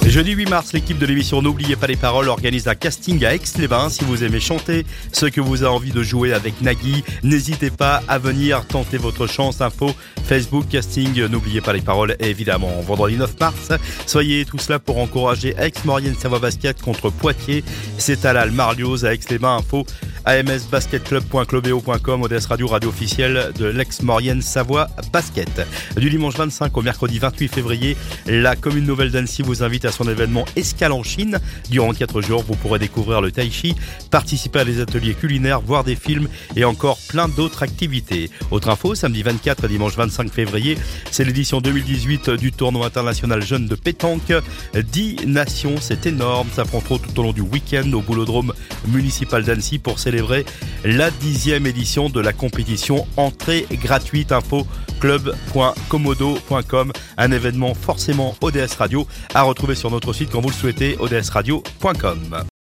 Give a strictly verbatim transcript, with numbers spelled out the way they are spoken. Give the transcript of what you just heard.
Jeudi huit mars, l'équipe de l'émission N'oubliez pas les paroles organise un casting à Aix-les-Bains. Si vous aimez chanter, ce que vous avez envie de jouer avec Nagui, n'hésitez pas à venir tenter votre chance. Info Facebook, casting N'oubliez pas les paroles, et évidemment vendredi neuf mars. Soyez tous là pour encourager Aix-Maurienne Savoie Basket contre Poitiers. C'est à la Marlioz à Aix-les-Bains. Info a m s basket club point clubeo point com, O D S Radio, radio officielle de l'Aix-Maurienne Savoie Basket. Du dimanche vingt-cinq au mercredi vingt-huit février, la commune nouvelle d'Annecy vous invite à son événement Escale en Chine. Durant quatre jours, vous pourrez découvrir le tai chi, participer à des ateliers culinaires, voir des films et encore plein d'autres activités. Autre info, samedi vingt-quatre et dimanche vingt-cinq février, c'est l'édition deux mille dix-huit du tournoi international jeune de pétanque. dix nations, c'est énorme, s'affronteront tout au long du week-end au boulodrome municipal d'Annecy pour célébrer la dixième édition de la compétition. Entrée gratuite. Info club point commodo point com, un événement forcément O D S Radio à retrouver sur notre site quand vous le souhaitez, o d s radio point com.